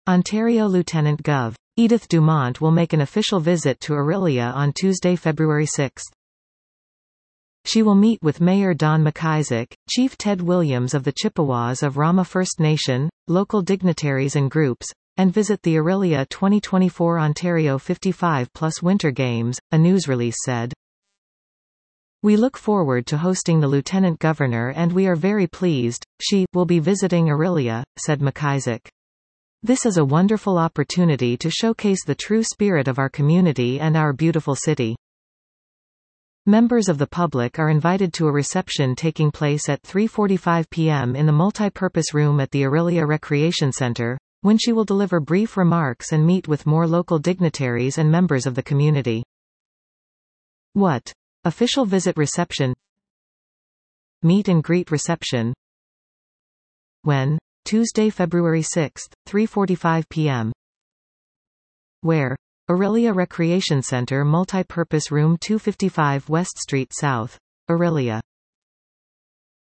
Ontario Lieutenant Gov. Edith Dumont will make an official visit to Orillia on Tuesday, February 6. She will meet with Mayor Don McIsaac, Chief Ted Williams of the Chippewas of Rama First Nation, local dignitaries and groups, and visit the Orillia 2024 Ontario 55+ Winter Games, a news release said. We look forward to hosting the Lieutenant Governor and we are very pleased, she will be visiting Orillia, said McIsaac. This is a wonderful opportunity to showcase the true spirit of our community and our beautiful city. Members of the public are invited to a reception taking place at 3:45 p.m. in the multipurpose room at the Orillia Recreation Center, when she will deliver brief remarks and meet with more local dignitaries and members of the community. What? Official visit reception? Meet and greet reception. When? Tuesday, February 6, 3:45 p.m. Where? Orillia Recreation Center Multipurpose Room 255 West Street South, Orillia.